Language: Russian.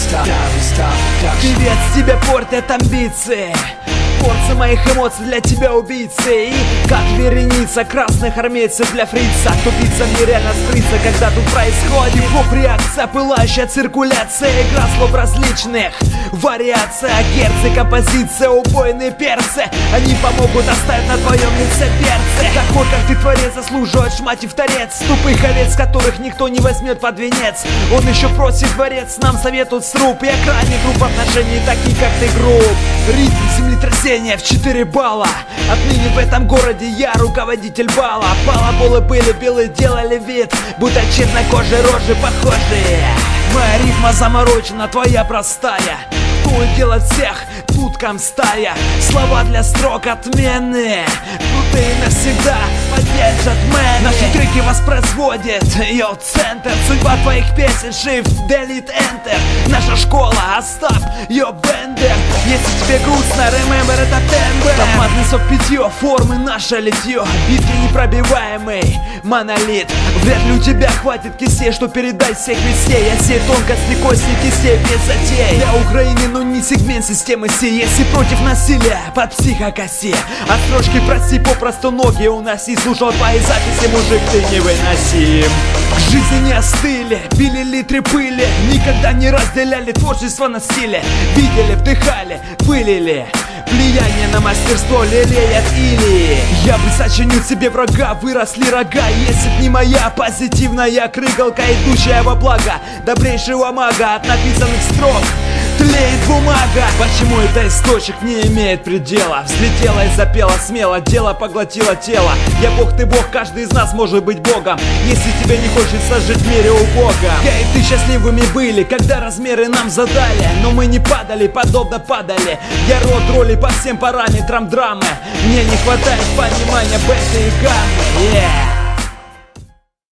Певец, тебя портят амбиции, порция моих эмоций для тебя убийцы. И как вереница красных армейцев для фрица, тупица мне реально спрится, когда тут происходит поп-реакция, пылающая циркуляция, игра слов различных, вариация, герцы, композиция, убойные перцы. Они помогут оставить на твоем лице перцы. Такой, как ты, творец, заслуживает шмати в торец, тупых овец, которых никто не возьмет под венец. Он еще просит дворец, нам советуют сруб. Я крайне групп отношений, такие как ты груб. Ритм землетрясения в 4 балла. Отныне в этом городе я руководитель бала. Балаболы были белые, делали вид, будто чернокожие рожи похожие. Моя рифма заморочена, твоя простая. Кто и делает всех, тут комстая. Слова для строк отменные, крутые навсегда поддержат мэны. Наши треки воспроизводит ее центр. Судьба твоих песен shift, delete, enter. Наша школа, оставь ее бендер. Если тебе грустно, remember, это тембр. Томатный сок, питье, формы наше литье. Битки непробиваемый монолит. Вряд ли у тебя хватит кистей, что передать всех вестей. Я сей тонкости, кости, кистей без затей. Для Украины, но не сегмент системы сей. Если против насилия, под психокосе. От строчки прости, попросту ноги уноси. Слушал твои записи, мужик, ты невыносим. К жизни не остыли, били литры пыли. Никогда не разделяли творчество на стиле. Видели, вдыхали, пылили. Влияние на мастерство лелеят или я бы сочинил себе врага, выросли рога. Если б не моя позитивная крыгалка, идущая во благо добрейшего мага, от написанных строк тлеет бумага. Почему это источник не имеет предела? Взлетела и запела смело, дело поглотило тело. Я бог, ты бог, каждый из нас может быть богом, если тебе не хочется жить в мире убого. Я и ты счастливыми были, когда размеры нам задали, но мы не падали, подобно падали. Я род роли по всем параметрам драмы. Мне не хватает понимания бета и гаммы.